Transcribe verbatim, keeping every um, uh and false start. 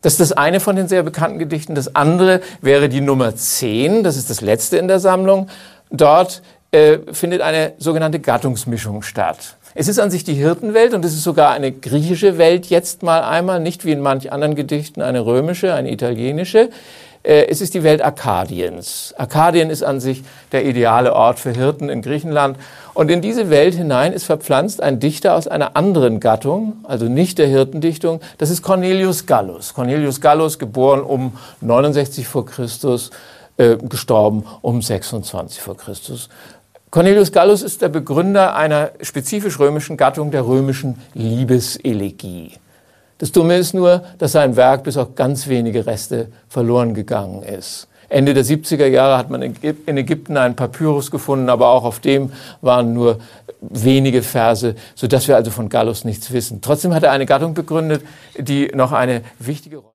Das ist das eine von den sehr bekannten Gedichten. Das andere wäre die Nummer zehn, das ist das letzte in der Sammlung. Dort äh, findet eine sogenannte Gattungsmischung statt. Es ist an sich die Hirtenwelt und es ist sogar eine griechische Welt jetzt mal einmal, nicht wie in manch anderen Gedichten eine römische, eine italienische. Äh, es ist die Welt Arkadiens. Arkadien ist an sich der ideale Ort für Hirten in Griechenland. Und in diese Welt hinein ist verpflanzt ein Dichter aus einer anderen Gattung, also nicht der Hirtendichtung. Das ist Cornelius Gallus. Cornelius Gallus, geboren um neunundsechzig vor Christus, äh, gestorben um sechsundzwanzig vor Christus. Cornelius Gallus ist der Begründer einer spezifisch römischen Gattung, der römischen Liebeselegie. Das Dumme ist nur, dass sein Werk bis auf ganz wenige Reste verloren gegangen ist. Ende der siebziger Jahre hat man in Ägypten einen Papyrus gefunden, aber auch auf dem waren nur wenige Verse, sodass wir also von Gallus nichts wissen. Trotzdem hat er eine Gattung begründet, die noch eine wichtige Rolle